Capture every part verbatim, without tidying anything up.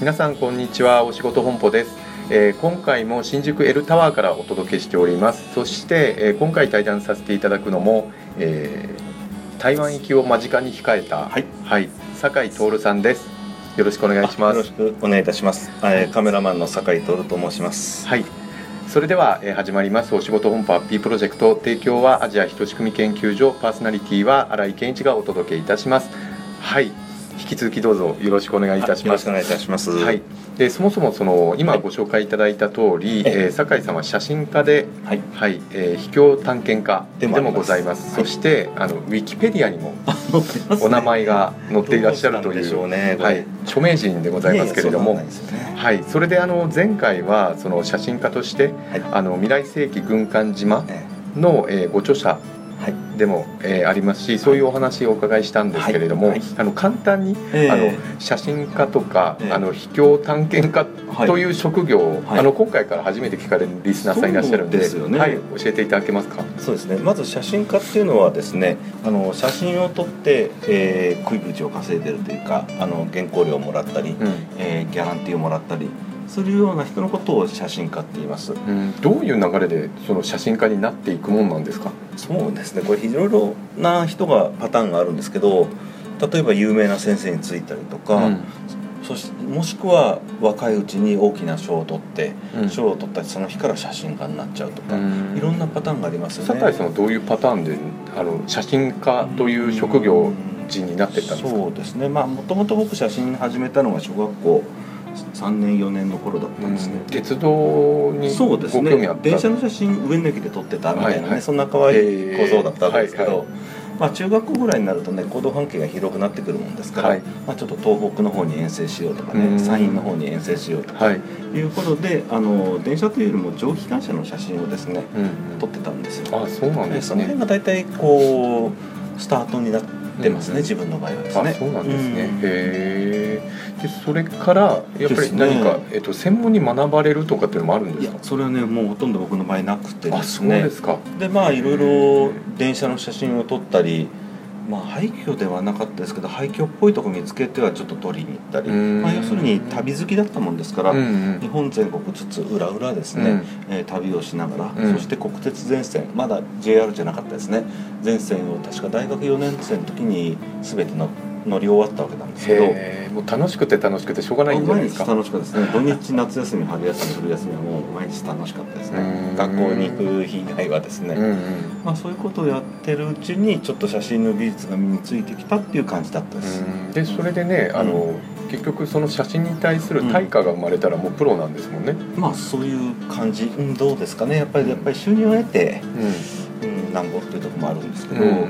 皆さんこんにちは。お仕事本舗です。えー、今回も新宿 L タワーからお届けしております。そして、えー、今回対談させていただくのも、えー、台湾行きを間近に控えた、 はいはい、酒井徹さんです。よろしくお願いします。 よろしくお願いいたします。えー、カメラマンの酒井徹と申します。 はい。それでは、えー、始まりますお仕事本舗ハッピープロジェクト。提供はアジア人仕組み研究所、パーソナリティは新井健一がお届けいたします。はい。引き続きどうぞよろしくお願いいたします。 よろしくお願いいたします。 はい。でそもそもその今ご紹介いただいた通り、はい、えー、酒井さんは写真家で、はいはい、えー、秘境探検家でもございます。そして、はい、あのウィキペディアにもお名前が載っていらっしゃるという、ね、はい、著名人でございますけれども、ね、はい、それであの前回はその写真家として、はい、あの未来世紀軍艦島の、えー、ご著者でも、えー、ありますし、そういうお話をお伺いしたんですけれども、はいはい、あの簡単に、えー、あの写真家とか、えー、あの秘境探検家という職業を、はい、あの今回から初めて聞かれるリスナーさんいらっしゃるんで、ですよね、はい、教えていただけますか。 そうですね。まず写真家っていうのはですね、あの写真を撮って、えー、食い口を稼いでるというか、あの原稿料をもらったり、うん、えー、ギャランティーをもらったりするような人のことを写真家って言います。 うん、どういう流れでその写真家になっていくもんなんですか。 そうですね、これいろいろな人がパターンがあるんですけど、例えば有名な先生についたりとか、うん、そしもしくは若いうちに大きな賞を取って賞、うん、を取ったりその日から写真家になっちゃうとか、うん、いろんなパターンがありますよね。 酒井さんはどういうパターンであの写真家という職業人になっていったんですか。 そうですね、まあもともと僕写真始めたのが小学校さんねんよねんの頃だったんですね。 うん、鉄道にご興味あった。 電車の写真上野駅で撮ってたみたいなね、はいはい、そんな可愛い小僧だったんですけど、はいはい、まあ、中学校ぐらいになるとね行動半径が広くなってくるもんですから、はい、まあ、ちょっと東北の方に遠征しようとかね、山陰の方に遠征しようとかいうことで、あの電車というよりも蒸気機関車の写真をですね、うん、撮ってたんですよ。 あ、そうなんですね。 その辺が大体こうスタートになって出ますね、うん、自分の場合はですね。 あ、そうなんですね。うん、へえ。でそれからやっぱり何か、ね、えっと専門に学ばれるとかっていうのもあるんですか。いや、 それはねもうほとんど僕の場合なくてですね。 あ、そうですか。 でまあいろいろ電車の写真を撮ったり、まあ廃墟ではなかったですけど廃墟っぽいとこ見つけてはちょっと撮りに行ったり、まあ、要するに旅好きだったもんですから、うんうん、日本全国つつ裏裏ですね、うん、えー、旅をしながら、うん、そして国鉄全線、まだ ジェイアール じゃなかったですね、全線を確か大学よねん生の時に全ての乗り終わったわけなんですけど、 もう楽しくて楽しくてしょうがないんじゃないですか。 毎日楽しかったですね。土日夏休み春休み冬休みはもう毎日楽しかったですね。学校に行く日以外はですね、うんうん、まあ、そういうことをやってるうちにちょっと写真の技術が身についてきたっていう感じだったです。 うん、でそれでね、あの、うん、結局その写真に対する対価が生まれたらもうプロなんですもんね。 うん、まあそういう感じ、うん、どうですかね。やっぱりやっぱり収入を得て、うんうん、なんぼっていうところもあるんですけど、うんうん、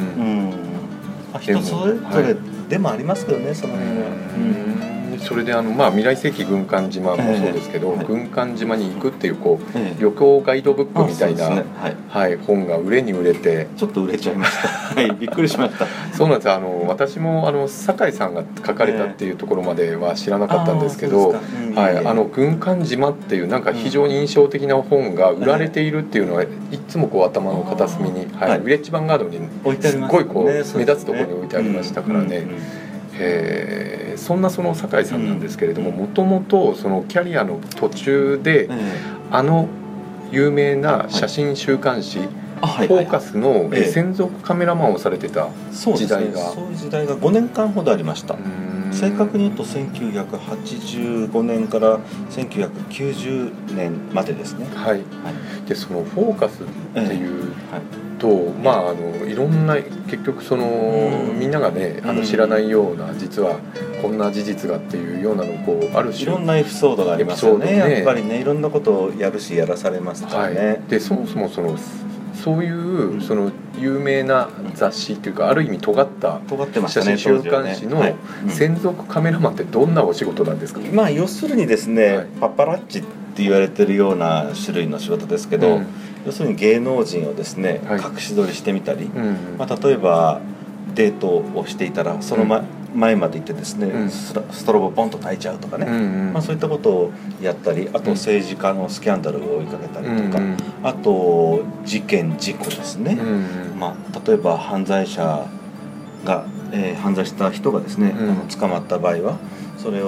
まあ、人それぞれでもありますけどね、その辺は。 うん、それであの、まあ、未来世紀軍艦島もそうですけど、えーはい、軍艦島に行くっていうこう、えー、旅行ガイドブックみたいな、ね、はいはい、本が売れに売れてちょっと売れちゃいましたはい、びっくりしましたそうなんです。あの私もあの酒井さんが書かれたっていうところまでは知らなかったんですけど、えーはい、あの軍艦島っていうなんか非常に印象的な本が売られているっていうのはいつもこう頭の片隅に、はいはい、ヴィレッジヴァンガードにすごいこう目立つところに置いてありましたからね。うんうんうん、えー、そんなその酒井さんなんですけれども、もともとそのキャリアの途中で、うん、あの有名な写真週刊誌、はい、フォーカスの専属カメラマンをされてた時代が、 そうですね、そういう時代がごねんかんほどありました。正確に言うとせんきゅうひゃくはちじゅうごねんからせんきゅうひゃくきゅうじゅうねんまでですね。 はい、はい、でそのフォーカスっていう、えーはいと、まあ、あのいろんな結局その、うん、みんながねあの知らないような、うん、実はこんな事実がっていうようなのをこうある種いろんなエピソードがありますよ ね, ねやっぱりねいろんなことをやるしやらされますからね、はい、 でそもそもそのそういうその有名な雑誌っていうかある意味尖った写真週刊誌の専属カメラマンってどんなお仕事なんですか。 まあ要するにですね、はい、パパラッチって言われてるような種類の仕事ですけど、うん、要するに芸能人をですね、はい、隠し撮りしてみたり、うんうん、まあ、例えばデートをしていたらその前、うん前まで行ってですね、うん、ストロボポンと焚いちゃうとかね、うんうん、まあ、そういったことをやったり、あと政治家のスキャンダルを追いかけたりとか、うんうん、あと事件事故ですね、うんうん、まあ、例えば犯罪者が、えー、犯罪した人がですね、うん、あの捕まった場合はそれを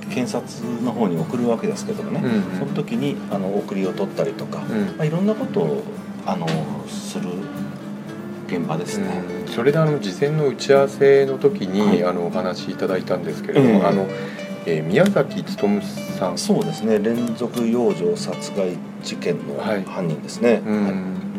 検察の方に送るわけですけどもね、うんうん、その時にあの送りを取ったりとか、うんまあ、いろんなことをあのする現場ですね。 うん、それであの事前の打ち合わせの時に、はい、あのお話しいただいたんですけれども、えー、あのえー、宮崎勉さん、 そうですね、連続幼女殺害事件の犯人ですね。はいうんはい、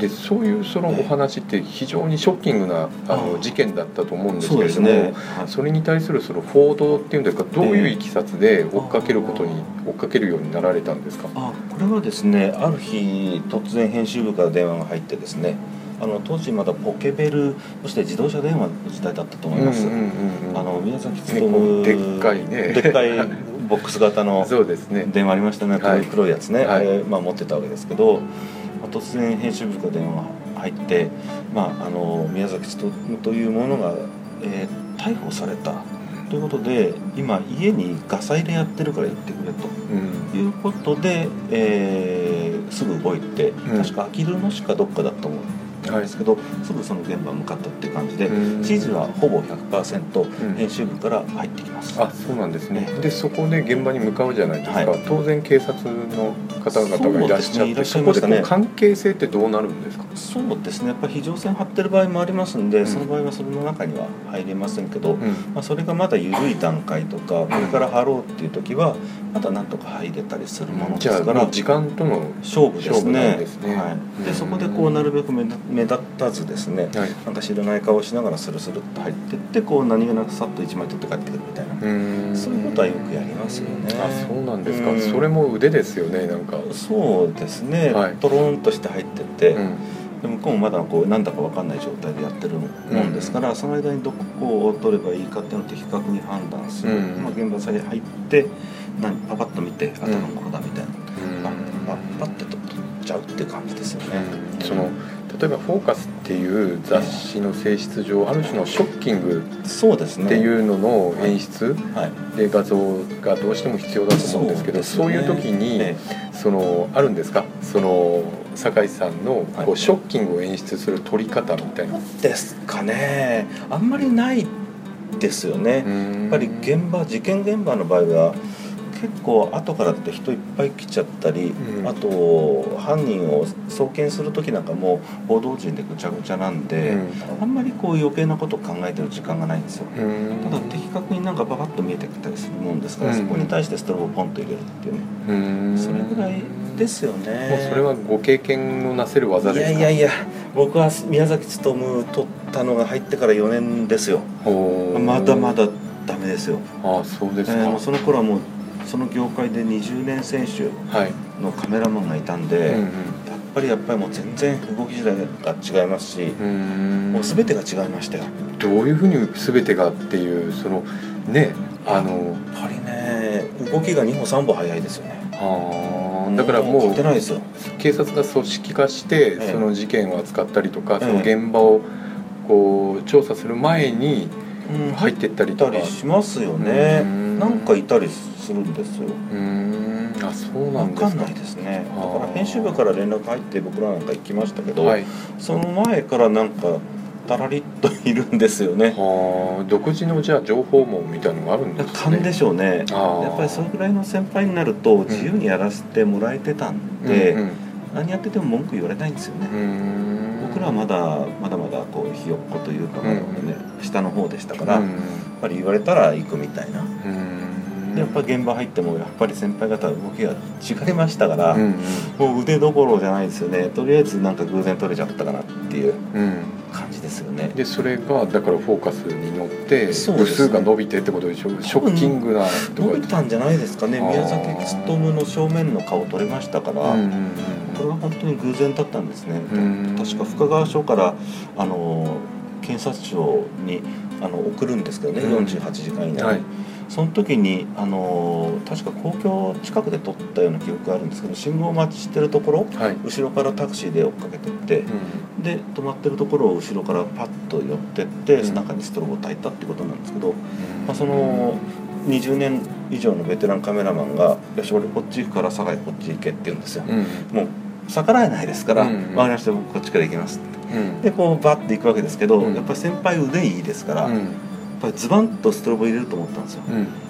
でそういうそのお話って非常にショッキングなあの事件だったと思うんですけれども、 そ, ねはい、それに対するその報道っていうんですか、どういういきさつで追っかけることに、追っかけるようになられたんですか？ あこれはですね、ある日突然編集部から電話が入ってですね、あの当時まだポケベル、そして自動車電話の時代だったと思います。うんうんうんうん、あの宮崎勉、 でっかいね、 でっかいボックス型の電話ありましたね、 はい、 黒いやつね、はい、あれ、まあ、持ってたわけですけど、まあ、突然編集部から電話が入って、まあ、あの宮崎勉というものが、えー、逮捕されたということで、今家にガサ入れやってるから行ってくれということで、うんえー、すぐ動いて、うん、確かあきる野市かどっかだと思うなんですけど、はい、すぐその現場向かったって感じで、指示はほぼ ひゃくパーセント 編集部から入ってきます。 うん、あ、そうなんですね。でそこで現場に向かうじゃないですか。はい、当然警察の方々がいらっしゃって、そこでこう関係性ってどうなるんですか？ そうですね。やっぱり非常線張ってる場合もありますんで、うん、その場合はそれの中には入れませんけど、うんまあ、それがまだ緩い段階とか、これから張ろうっていう時はまだなんとか入れたりするものですから、じゃあもう時間との勝負ですね。 ですね。 はい、でそこでこうなるべく目目立たずですね、はい、なんか知らない顔しながらスルスルっと入っていって、こう何気なくさっといちまい取って帰ってくるみたいな、うそういうことはよくやりますよね。 あ、そうなんですか。それも腕ですよね。なんかそうですね、はい、トローンとして入ってって、うん、で向こうもまだこうなんだか分かんない状態でやってるもんですから、うん、その間にどこを取ればいいかっていうのを的確に判断する、うんまあ、現場さえ入って何パパッと見てあとのものだみたいな、うん、パッパッパッて取っちゃうっていう感じですよね。 うん、その例えば「フォーカス」っていう雑誌の性質上、ある種のショッキングっていうのの演出で画像がどうしても必要だと思うんですけど、そういう時にそのあるんですか、その酒井さんのこうショッキングを演出する撮り方みたいな。 ですかね。あんまりないですよね。やっぱり現場事件現場の場合は結構後からだと人いっぱい来ちゃったり、うん、あと犯人を送検する時なんかも報道陣でぐちゃぐちゃなんで、うん、あんまりこう余計なことを考えてる時間がないんですよ。うん、ただ的確になんかババッと見えてきたりするもんですから、うん、そこに対してストロボをポンと入れるっていうね、うん、それぐらいですよね。 もうそれはご経験のなせる技ですか？ いやいやいや、僕は宮崎勉取ったのが入ってからよねんですよ。まだまだダメですよ。 ああ、そうですか。 えー、もうその頃はもうその業界でにじゅうねん選手のカメラマンがいたんで、はいうんうん、やっぱりやっぱりもう全然動き自体が違いますし、うんもう全てが違いましたよ。 どういうふうに全てがっていう、そのね、あのやっぱりね、動きがにほさんぼ早いですよね。 あだからもうてないですよ。 警察が組織化して、ええ、その事件を扱ったりとか、ええ、その現場をこう調査する前に入っていったりとか、 うん、いたりしますよね。なんかいたりするんですよ。 うーん、あ、そうなんですか。 分かんないですね。だから編集部から連絡入って僕らなんか行きましたけど、はい、その前からなんかたらりっといるんですよね。 はあ、独自のじゃあ情報網みたいなのがあるんですね。 勘でしょうね。やっぱりそれぐらいの先輩になると自由にやらせてもらえてたんで、うんうんうん、何やってても文句言われないんですよね。僕らはまだまだまだこうひよっこというか、まだね、うん、下の方でしたから、うん、やっぱり言われたら行くみたいな。でやっぱり現場入ってもやっぱり先輩方動きが違いましたから、うんうん、もう腕どころじゃないですよね。とりあえずなんか偶然取れちゃったかなっていう感じですよね。 でそれがだからフォーカスに乗って部数が伸びてってことでしょ。ショッキングなとか伸びたんじゃないですかね。宮崎勉の正面の顔取れましたから、うんうんうん、これは本当に偶然だったんですね。うん確か深川署からあの検察庁にあの送るんですけどね、うん、よんじゅうはちじかん以内に、はい、その時にあの確か公共近くで撮ったような記憶があるんですけど、信号待ちしてるところ、はい、後ろからタクシーで追っかけてって、うん、で止まってるところを後ろからパッと寄ってって、うん、中にストロボを焚いたってことなんですけど、うんまあ、そのにじゅうねん以上のベテランカメラマンが「よし俺こっち行くから酒井こっち行け」って言うんですよ。うん、もう逆らえないですから「分、うんうん、かりました僕こっちから行きます」って、うん、でこうバッて行くわけですけど、うん、やっぱり先輩腕いいですから、うん、やっぱりズバンとストロボ入れると思ったんですよ。うん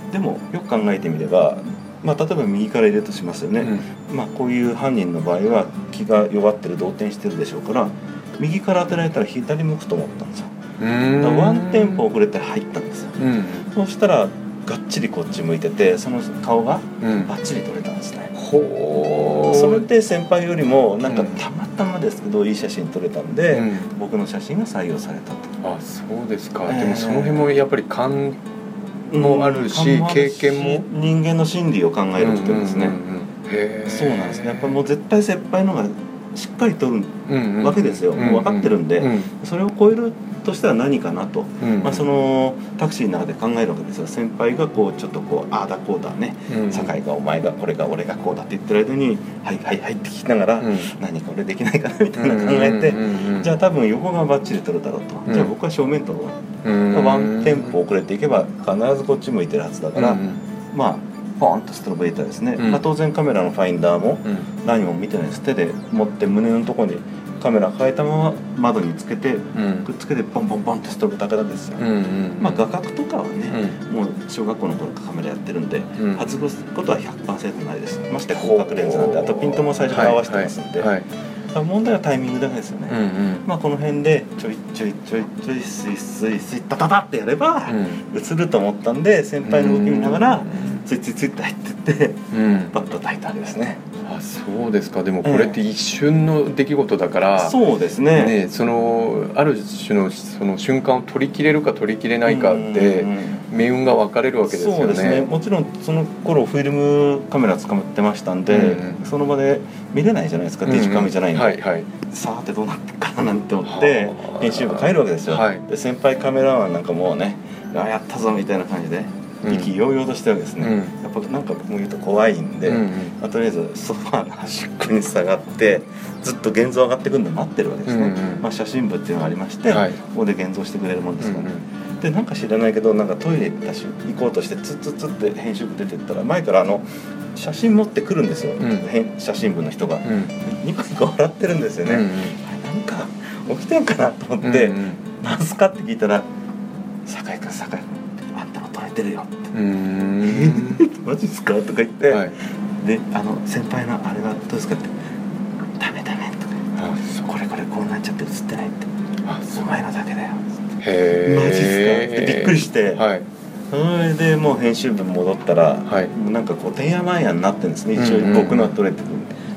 でもよく考えてみれば、まあ、例えば右から入れるとしますよね、うん、まあ、こういう犯人の場合は気が弱ってる動転してるでしょうから、右から当てられたら左向くと思ったんですよ。だからワンテンポ遅れて入ったんですよ、うん、そうしたらがっちりこっち向いてて、その顔がバッチリ撮れたんですね、うん、ほー。それで先輩よりもなんかたまたまですけどいい写真撮れたんで、うん、僕の写真が採用されたと。 あ、そうですか、えー、でもその辺もやっぱり勘もあるし、うん、経験も人間の心理を考えるってですね、うんうんうん、へー、そうなんですね。やっぱもう絶対先輩の方がしっかり撮るわけですよ、うんうん、もう分かってるんで、うんうん、それを超えるとしたら何かなと、うんうん、まあ、そのタクシーの中で考えるわけですよ。先輩がこうちょっとこうああだこうだね、うんうん、酒井がお前がこれが俺がこうだって言ってる間にはいはいはいって聞きながら、うん、何か俺できないかなみたいな考えて、うんうん、じゃあ多分横がバッチリ撮るだろうと、うん、じゃあ僕は正面撮ろう、うん、ワンテンポ遅れていけば必ずこっち向いてるはずだから、うんうん、まあポンとストロボ入れたらですね、うん、まあ、当然カメラのファインダーも何も見てないです。手で持って胸のところにカメラ変えたまま窓につけて、うん、くっつけてポンポンポンってストロボだけなんですよ、うんうんうん、まあ画角とかはね、うん、もう小学校の頃からカメラやってるんで、うん、外すことは ひゃくパーセント ないです。まして広角レンズなんで、あとピントも最初から合わせてますんで、はいはいはい、問題はタイミングだけですよね、うんうん、まあこの辺でちょいちょいちょいちょいスイスイスイタタタってやれば映ると思ったんで、先輩の動き見ながらついついついって入ってって、うん、パッと炊いたわけですね。 あ、そうですか。でもこれって一瞬の出来事だから、 ええ、そうですね。 ね、そのある種のその瞬間を取り切れるか取り切れないかって命運が分かれるわけですよね。 そうですね。もちろんその頃フィルムカメラ使ってましたんで、うんうん、その場で見れないじゃないですか、デジカメじゃないんで、うんうん、はいはい、さあってどうなってるかななんて思って編集部帰るわけですよ、はい、で先輩カメラマンなんかもうね、あ、やったぞみたいな感じで意気揚々としてるわけですね、うん、やっぱなんか僕も言うと怖いんで、うんうん、まあ、とりあえずソファーの端っこに下がってずっと現像上がってくるのを待ってるわけですね、うんうん、まあ、写真部っていうのがありまして、はい、ここで現像してくれるもんですからね、うんうん、でなんか知らないけどなんかトイレ行ったし行こうとしてツッツッツッって編集部出てったら前からあの写真持ってくるんですよ、うん、写真部の人が、うん、ニコニコ笑ってるんですよね、うんうん、なんか起きてんかなと思って、うんうん、なんすかって聞いたら、酒井君酒井君あんたの撮れてるよって、うーんマジっすかとか言って、はい、であの先輩のあれはどうですかって、ダメダメとか、あ、これこれこうなっちゃって映ってないって、あ、お前のだけだよって、へー、マジっすかってびっくりして、はい、それでもう編集部戻ったら、はい、もうなんかこうてんやまんやになってるんですね、一応僕のは撮れてる、うんうん、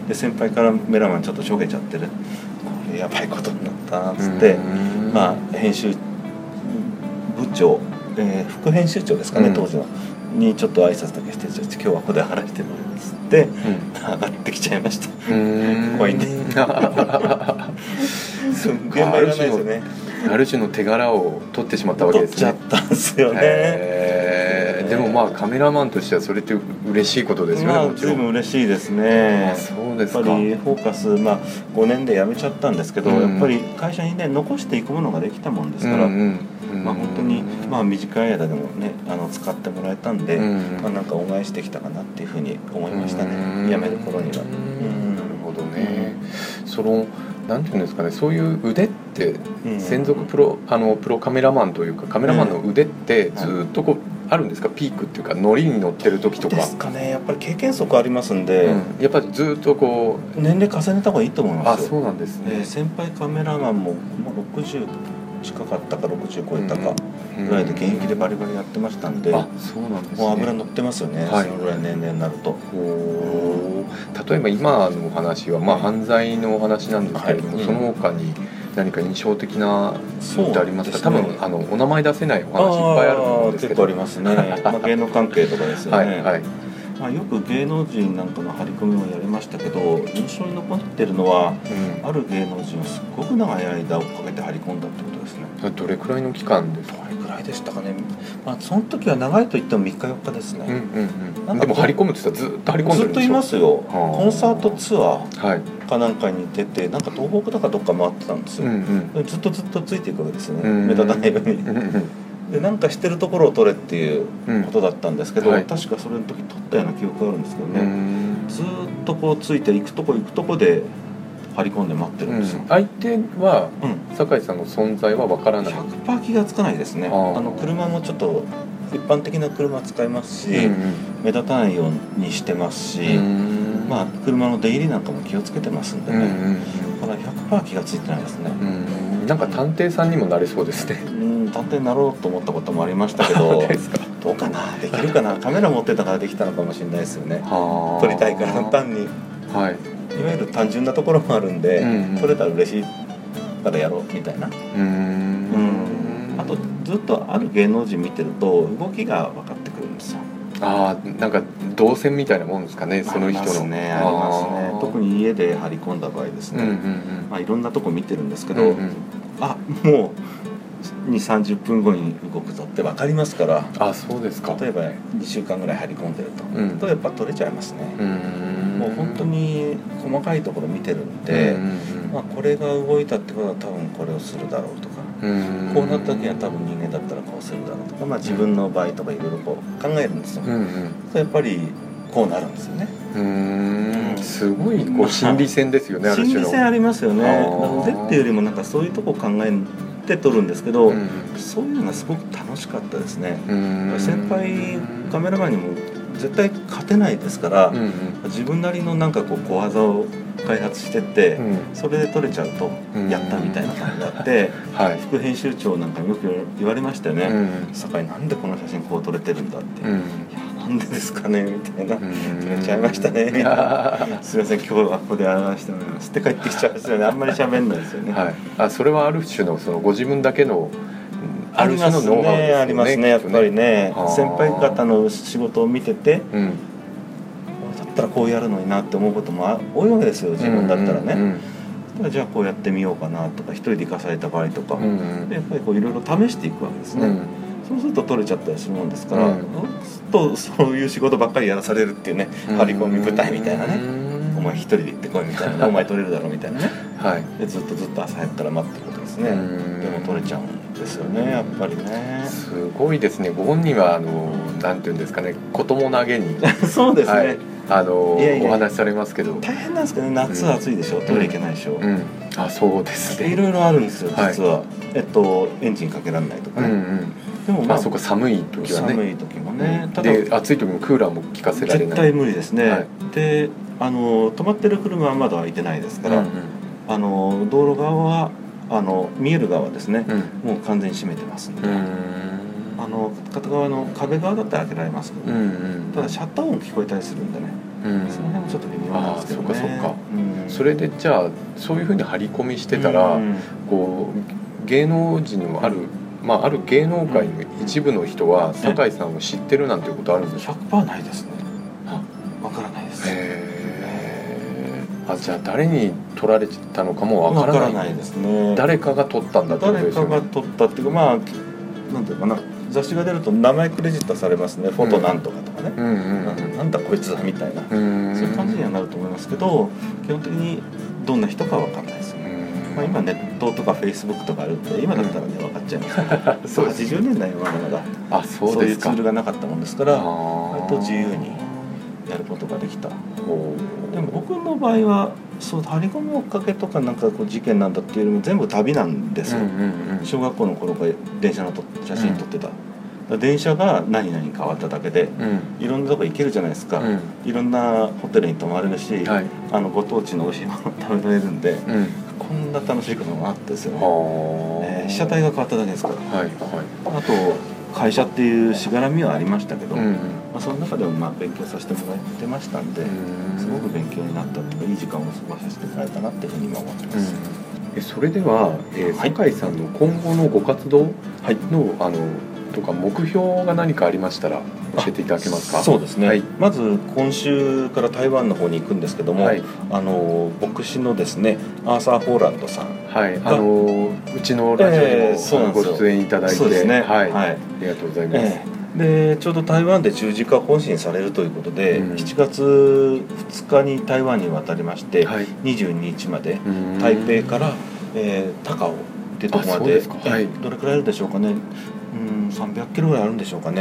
で先輩からメラマンちょっとしょげちゃってる、これやばいことになったっつって、まあ編集部長、えー、副編集長ですかね、うん、当時のにちょっと挨拶だけしてちょっと今日はここで話してるんですって、うん、上がってきちゃいました。怖いんで現場いらないですよね。 ある種の手柄を取ってしまったわけですね。 取っちゃったんですよね、 えー、でもまあカメラマンとしてはそれって嬉しいことですよね、 まあ、もちろん随分嬉しいですね。 あ、そうですか。 やっぱりフォーカス、まあ、ごねんで辞めちゃったんですけど、うん、やっぱり会社にね残していくものができたもんですから、うんうんうん、まあ、本当に、まあ、短い間でもねあの使ってもらえたんで、うんうん、まあ、なんか恩返しできたかなっていうふうに思いましたね、うん、辞める頃には。うん、 なるほどね、うん、そのなんていうんですかね、そういう腕って専属プロ、あのプロカメラマンというかカメラマンの腕ってずっとこうあるんですか、ピークっていうかノリに乗ってる時とかですかね。やっぱり経験則ありますんで、うん、 やっぱりずっとこう年齢重ねた方がいいと思いますよ。 あ、そうなんですね、 えー、先輩カメラマンももうろくじゅう近かったかろくじゅう超えたかぐらいで現役でバリバリやってましたんで、うん、あ、そうなんですね、もう油乗ってますよね、はい、そのぐらい年齢になると。 例えば今のお話は、まあ、犯罪のお話なんですけれども、はい、その他に何か印象的なのってありますか？そうですね、多分あのお名前出せないお話いっぱいあると思うんですけど。 結構ありますね、まあ、芸能関係とかですよね、はいはい、まあ、よく芸能人なんかの張り込みもやりましたけど、印象に残ってるのは、うん、ある芸能人をすっごく長い間追っかけて張り込んだってことですね。 どれくらいの期間ですか？ どれくらいでしたかね、まあ、その時は長いと言ってもみっかよっかですね、うんうんうん、でも張り込むって言ったらずっと張り込んでるんでしょ？ずっといますよ。コンサートツアーかなんかに出て、なんか東北だかどっか回ってたんですよ、うんうん、ずっとずっとついていくわけですよね、うんうん、目立たないように、うんうん、でなんかしてるところを撮れっていうことだったんですけど、うん、はい、確かそれの時撮ったような記憶があるんですけどね、うん、ずっとこうついていくとこ行くとこで張り込んで待ってるんですよ、 うん、相手は、うん、酒井さんの存在はわからない。 ひゃくパーセント 気がつかないですね。ああの車もちょっと一般的な車使いますし、うんうん、目立たないようにしてますし、まあ、車の出入りなんかも気をつけてますんでね、うんうんうん、だから ひゃくパーセント 気がついてないですね。 うん、なんか探偵さんにもなれそうですね。 うん、探偵になろうと思ったこともありましたけどどうかな、できるかな。カメラ持ってたからできたのかもしれないですよね。撮りたいから単に、はい、いわゆる単純なところもあるんで、うんうん、撮れたら嬉しいからやろうみたいな。うん、うん、あとずっとある芸能人見てると動きが分かってくるんですよ。 ああ、なんか動線みたいなもんですかね、その人の。ありますね、 ありますね。特に家で張り込んだ場合ですね、うんうんうん、まあ、いろんなとこ見てるんですけど、うんうん、あ、もうにじゅう、さんじゅっぷんごに動くぞって分かりますから。 あ、そうですか。 例えばにしゅうかんぐらい張り込んでると、うん、とやっぱ取れちゃいますね。うん、もう本当に細かいところ見てるんで、うんうんうん、まあ、これが動いたってことは多分これをするだろうとか、うん、こうなった時には多分人間だったらこうするだろうとか、まあ、自分の場合とかいろいろこう考えるんですよ、うんうん、やっぱりこうなるんですよね。 うーん、すごいこう心理戦ですよね、まあ、ある種の心理戦ありますよね。なのでっていうよりもなんかそういうとこ考えて撮るんですけど、うん、そういうのがすごく楽しかったですね。先輩カメラマンにも絶対勝てないですから、うんうん、自分なりのなんかこう小技を開発してって、うん、それで撮れちゃうとやったみたいな感じがあって、はい、副編集長なんかによく言われましたよね、うん、酒井なんでこの写真こう撮れてるんだって、うん、いやなんでですかねみたいな、撮れちゃいましたねみたいなすいません今日はここで表してもらいますって帰ってきちゃうんですよね。あんまり喋んないですよね、はい、 あ、それはある種のそのご自分だけのありますね、ありますね、やっぱりね。先輩方の仕事を見てて、うん、だったらこうやるのになって思うことも多いわけですよ、自分だったらね、うんうんうん、じゃあこうやってみようかなとか、一人で行かされた場合とか、うんうん、でやっぱりこういろいろ試していくわけですね、うん、そうすると取れちゃったりするもんですから、うん、とそういう仕事ばっかりやらされるっていうね、うん、張り込み部隊みたいなね、うん、お前一人で行ってこいみたいなお前取れるだろみたいなね、はい、でずっとずっと朝早くから待ってることですね、うん、でも取れちゃうんですよね、やっぱりね。 すごいですね。ご本人はあのなんていうんですかね、子供投げにそうですね、はい、 あのいやいやお話しされますけど大変なんですけどね、夏は暑いでしょ、うん、トイレ行けないでしょ、うんうん、 あ、そうですね、 いろいろあるんですよ実は、はい、えっとエンジンかけられないとかね、うんうん、 でもまあ、あ、そうか、寒い時はね、 寒い時もね、 ただで暑い時もクーラーも効かせられない、 絶対無理ですね、はい、であの止まってる車は窓開いてないですから、うんうん、あの道路側はあの見える側ですね、うん、もう完全に閉めてますんで、うん、あの片側の壁側だったら開けられますけど、うんうん、ただシャッター音聞こえたりするんでね、うん、その辺もちょっと微妙なんですけどね。あ、そうかそうか、うん、それでじゃあそういうふうに張り込みしてたら、うん、こう芸能人のある、まあ、ある芸能界の一部の人は酒井さんを知ってるなんていうことあるんですか？ ひゃくパーセント ないですね。わからないです。 へー、あ、じゃあ誰に撮られたのかもわからない。 わからないですね。 誰かが撮ったんだってことですよね。 誰かが撮ったっていうか、まあなんていうかな、雑誌が出ると名前クレジットされますね、フォトなんとかとかね、うんうんうん、なんだこいつだみたいな、うんうん、そういう感じにはなると思いますけど、基本的にどんな人かは分かんないですよね、うん、まあ、今ネットとかフェイスブックとかあるんで今だったらね分かっちゃいますけど、うん、そうはちじゅうねんだいはまだまだあ、そうですか、 そういうツールがなかったもんですから、割と自由にやることができた。でも僕の場合はそう張り込み追っかけとかなんかこう事件なんだっていうよりも全部旅なんですよ、うんうんうん、小学校の頃から電車のと写真撮ってた、うん、電車が何々変わっただけで、うん、いろんなとこ行けるじゃないですか、うん、いろんなホテルに泊まれるし、はい、あのご当地のおいしいもの食べられるんで、うん、こんな楽しいこともあったですよね、えー、被写体が変わっただけですから、はいはい、あと会社っていうしがらみはありましたけど、うんうん、まあ、その中でもまあ勉強させてもらってましたんで、すごく勉強になったとかいい時間を過ごさせてもらえたなっていうふうに今思ってます、 うん、えそれでは、えー、酒井さんの今後のご活動の、はい、あのとか目標が何かありましたら教えていただけますか？ そうですね、はい、まず今週から台湾の方に行くんですけども、はい、あの牧師のですねアーサー・ホーランドさん、 はい、あのうちのラジオにも、えー、ご出演いただいて、 そうですね、 はい、はい、ありがとうございます、えー、でちょうど台湾で十字架本心されるということで、うん、しちがつふつかに台湾に渡りまして、はい、にじゅうににちまで台北から、えー、高雄っていうところまで、はい、どれくらいあるでしょうかね、うん、さんびゃっキロぐらいあるんでしょうかね。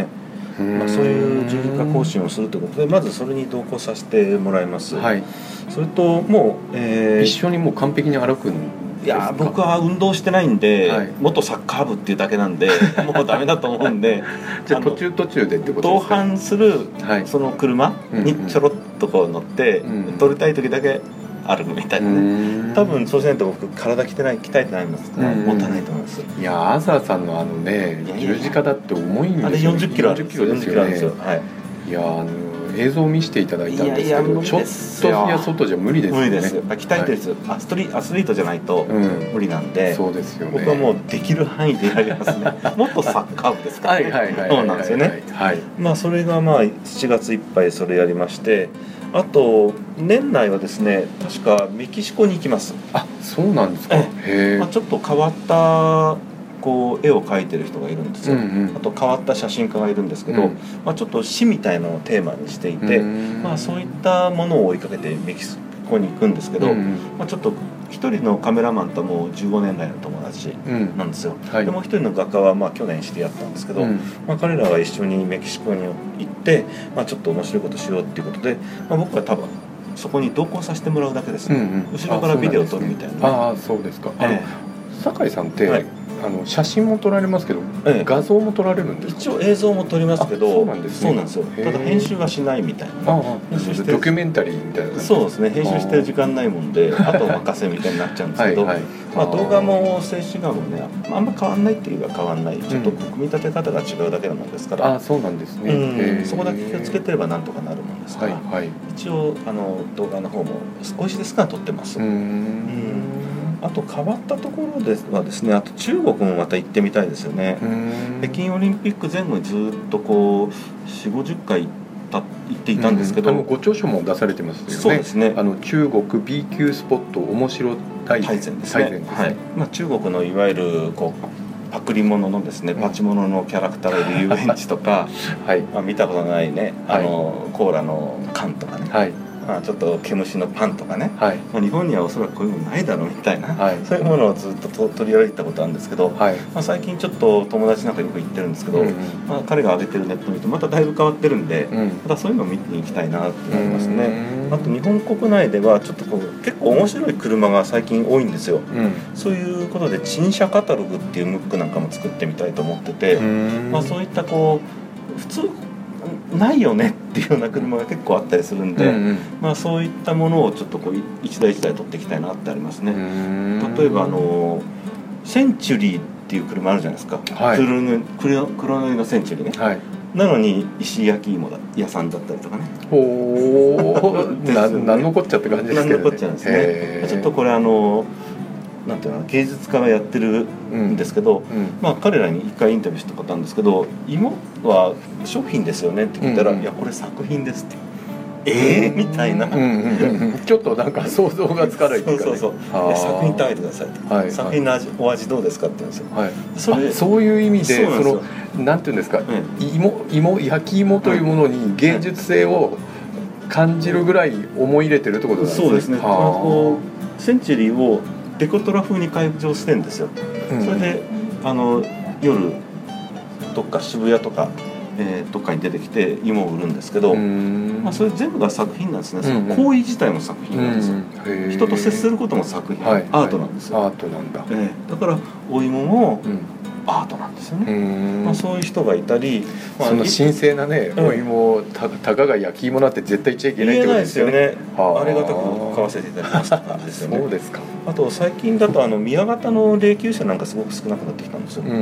まあ、そういう重機化講習をするということでまずそれに同行させてもらいます、はい、それともう、 えー、一緒にもう完璧に歩くんいや僕は運動してないんで、はい、元サッカー部っていうだけなんでもうダメだと思うんでじゃあ途中途中でってことですか。 同伴するその車にちょろっとこう乗って、うんうん、撮りたい時だけ歩くみたいなね。多分そうしないと僕体鍛えない鍛えてないんですから持たないと思います。 いやアザーさんのあのね十字架だって重いんですよ。 あれよんじゅっキロあるんですよね。 はい、いやあの映像を見せていただいたんですけど、いやいやちょっといや外じゃ無理ですよね。 無理です。やっぱ鍛えてる人、はい、アストリアスリートじゃないと無理なんで、 うん、そうですよね。 僕はもうできる範囲でやりますね。もっとサッカー部ですからね。そうなんですよね。はい。まあそれがまあしちがついっぱいそれやりまして、あと年内はですね確かメキシコに行きます。 あ、そうなんですか。へえ。まあちょっと変わったこう絵を描いてる人がいるんですよ、うんうん、あと変わった写真家がいるんですけど、うんまあ、ちょっと詩みたいなのをテーマにしていて、まあ、そういったものを追いかけてメキシコに行くんですけど、うんうんまあ、ちょっと一人のカメラマンともうじゅうごねん来の友達なんですよ、うんはい、でもう一人の画家はまあ去年知り合ったんですけど、うんまあ、彼らが一緒にメキシコに行って、まあ、ちょっと面白いことしようっていうことで、まあ、僕は多分そこに同行させてもらうだけですね、うんうん、後ろからビデオを撮るみたいな。 ああそうですか。あの、えー、酒井さんって、はいあの写真も撮られますけど、ええ、画像も撮られるんですか。 一応映像も撮りますけど、 そうなんですね。 そうなんですよ。ただ編集はしないみたいな。ああ編集してドキュメンタリーみたいな。 そうですね。編集してる時間ないもんで、あと任せみたいになっちゃうんですけど、はいはい、まあ動画も静止画もね、あんま変わんないっていうか変わんない。ちょっと組み立て方が違うだけなもんですから。 うん、あ、そうなんですね。 うん、そこだけ気をつけてればなんとかなるもんですから。はいはい、一応あの動画の方も少しですが撮ってます。うんうんあと変わったところではですね、あと中国もまた行ってみたいですよね。北京オリンピック前後にずっとこうよんじゅうごじゅっかい行っていたんですけど、 あのご著書も出されてますよね。 そうですね。 あの中国 B 級スポット面白大全ですね。ですねはい。まあ中国のいわゆるこうパクリ物のですね、パチモノのキャラクターがいる遊園地とか、はいまあ、見たことないね、あの、はい、コーラの缶とかね。はいまあ、ちょっと毛虫のパンとかね、はいまあ、日本にはおそらくこういうのないだろうみたいな、はい、そういうものをずっと取り歩いたことあるんですけど、はいまあ、最近ちょっと友達なんかよく行ってるんですけど、うんうんまあ、彼が上げてるネット見るとまただいぶ変わってるんで、うん、またそういうのを見に行きたいなって思いますね。あと日本国内ではちょっとこう結構面白い車が最近多いんですよ、うん、そういうことで陳車カタログっていうムックなんかも作ってみたいと思ってて、まあ、そういったこう普通ないよねっていうような車が結構あったりするんで、うんうんまあ、そういったものをちょっとこう一台一台取っていきたいなってありますね。例えばあのセンチュリーっていう車あるじゃないですか、はい、黒塗黒黒塗りのセンチュリーね、はい、なのに石焼き芋だ屋さんだったりとかね。 おお何のこっちゃって感じですけどね。 何のこっちゃなんですね。ちょっとこれあのなんていうの芸術家がやってるんですけど、うんうんまあ、彼らに一回インタビューしたことあるんですけど「芋は商品ですよね?」って聞いたら「うんうん、いやこれ作品です」って「えー?」みたいな、うんうんうん、ちょっとなんか想像がつかないっていうか、ね、 そうそうそう作品食べてくださいって、はい、作品の味お味どうですかって言うんですよ、はい、 それそういう意味でそのなんていうんですか、うん、芋芋焼き芋というものに芸術性を感じるぐらい思い入れてるってことなんですね。 そうですね。こうセンチュリーをデコトラ風に改造してるんですよ、うん、それであの夜どっか渋谷とか、えー、どっかに出てきて芋を売るんですけど、まあ、それ全部が作品なんですね、うんうん、その行為自体も作品なんですよ、うん、人と接することも作品、はい、アートなんですよ、 アートなんだ、 えー、だからお芋も、うんアートなんですよね。まあ、そういう人がいたり、まあ、 その神聖なね、うん、お芋をたたかが焼き芋なんて絶対言っちゃいけないってことですよね。 言えないですよね。ありがたく買わせていただきますって感じですよね。 そうですか。 あと最近だとあの宮型の霊柩車なんかすごく少なくなってきたんですよ、うんうん、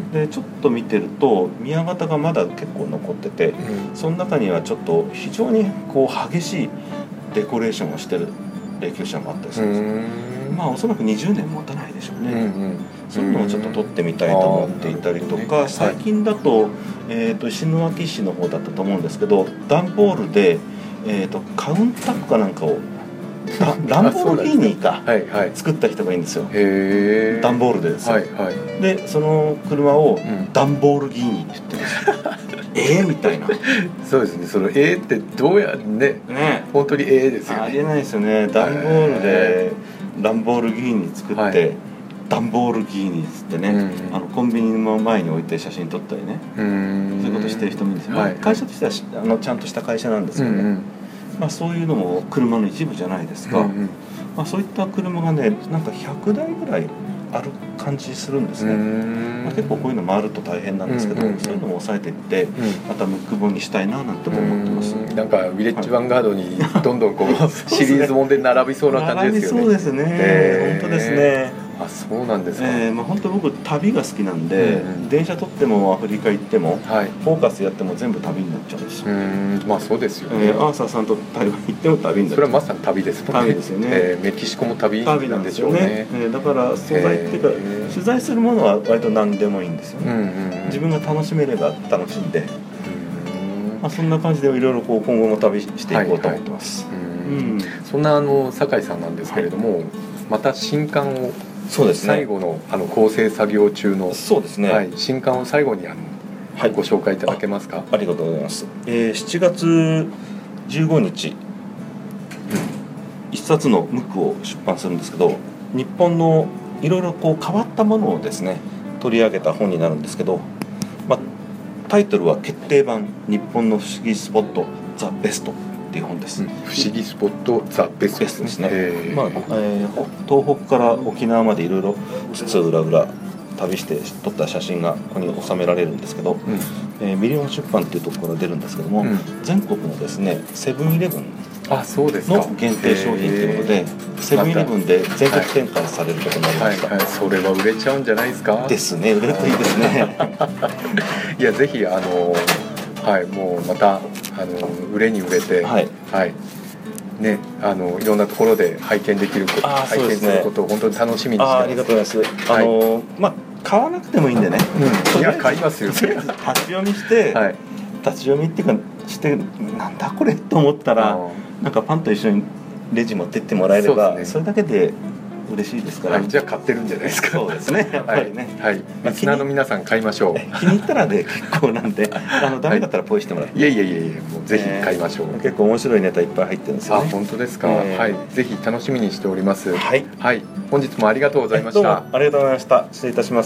でちょっと見てると宮型がまだ結構残ってて、うん、その中にはちょっと非常にこう激しいデコレーションをしてる霊柩車もあったりするんですよ。まあおそらくにじゅうねん持たないでしょうね、うんうん、そういうのをちょっと撮ってみたいと思っていたりとか、ね、最近だと、はいえー、と石巻市の方だったと思うんですけど段ボールで、えー、とカウンタックかなんかをランボルギーニか作った人がいいんですよ。へダンボールでですよ、はいはい、でその車をダンボールギーニって言ってるんですよ、うん、えーみたいなそうですね。そのえーってどうやねね本当にえーですよね。 ありえないですよね。ダンボールでランボルギーニ作って、はい、 段ボールギーニつってね、うん、あのコンビニの前に置いて写真撮ったりね、うん、そういうことしてる人もいるんですよ、はい、会社としてはあのちゃんとした会社なんですよね、うんうん、まあ、そういうのも車の一部じゃないですか、うんうん、まあ、そういった車がねなんかひゃくだいぐらいある感じするんですね、まあ、結構こういうの回ると大変なんですけど、うんうんうん、そういうのも抑えていって、うん、またムック本にしたいななんても思ってます。 なんかウィレッジヴァンガードにどんどんこう、はい、シリーズもんで並びそうな感じですよね。 並びそうですね、えー、本当ですね。 あ、そうなんですか。 えーまあ、本当僕旅が好きなんで、うんうん、電車撮ってもアフリカ行っても、はい、フォーカスやっても全部旅になっちゃうんですよ。うん、 まあそうですよね、 えー、アーサーさんと台湾行っても旅になっちゃう。 それはまさに旅ですもんね。 旅ですよね、 えー、メキシコも旅なんでしょうね。 旅なんですよね、えー、だから素材っていうか、えー、取材するものは割と何でもいいんですよね、うんうんうん、自分が楽しめれば楽しんで、うん、まあ、そんな感じでいろいろこう今後も旅していこうと思ってます、はいはい、うん、 そんなあの酒井さんなんですけれども、はい、また新刊をそうですね、 最後のあの構成作業中の、 そうですね、 はい、新刊を最後にあの、はい、ご紹介いただけますか。 あ, ありがとうございます、えー、しちがつじゅうごにち、うん、一冊のムックを出版するんですけど、日本のいろいろこう変わったものをですね取り上げた本になるんですけど、まあ、タイトルは決定版日本の不思議スポットザ・ベストっていう本です、うん、 不思議スポットザ・ベストですね、えーまあえー、東北から沖縄までいろいろ津々浦々旅して撮った写真がここに収められるんですけど、うん、えー、ミリオン出版っていうところから出るんですけども、うん、全国のですねセブンイレブンの限定商品ということで、セブンイレブンで全国展開されることになりました、 はいはいはい、それは売れちゃうんじゃないですか。 ですね、売れるといいですねいやぜひあのはい、もうまたあの売れに売れて、はいはいね、あのいろんなところで拝見できること、拝見することを本当に楽しみにしてます。 あ, ありがとうございます、はい、あのまあ買わなくてもいいんでね、 うん、いや買いますよ。 とりあえず立ち読みして、はい、立ち読みっていうかしてなんだこれと思ったらなんかパンと一緒にレジ持ってってもらえれば そ,、ね、それだけで嬉しいですから、 はい、じゃあ買ってるんじゃないですか。 そうですね、やっぱりね、 はいはい、リスナーの皆さん買いましょう。 気に入ったらで結構なんであのダメだったらポイしてもらって、 はい、いやいやいやいやもうぜひ買いましょう、 えー、結構面白いネタいっぱい入ってるんですよね。 あ、本当ですか、えー、はい、ぜひ楽しみにしております。 はい、 はい、本日もありがとうございました。どうもありがとうございました。失礼いたします。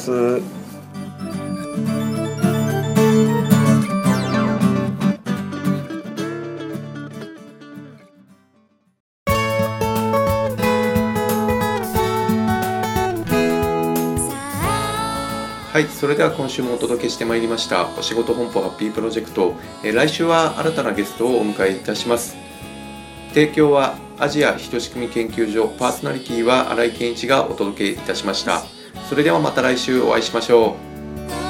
はい、それでは今週もお届けしてまいりましたお仕事本舗ハッピープロジェクト、えー、来週は新たなゲストをお迎えいたします。提供はアジア人仕組み研究所、パーソナリティは新井健一がお届けいたしました。それではまた来週お会いしましょう。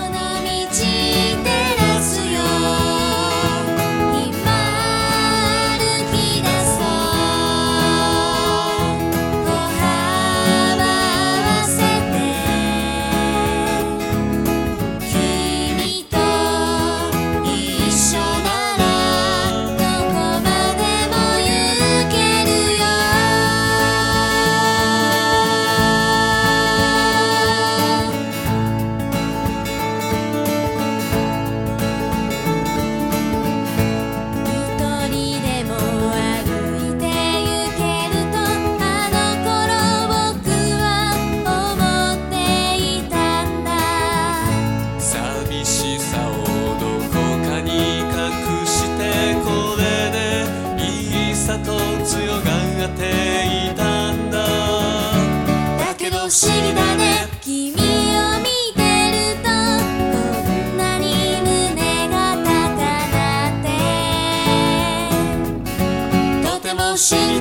不思議だね、君を見てるとこんなに胸が高鳴ってとても不思議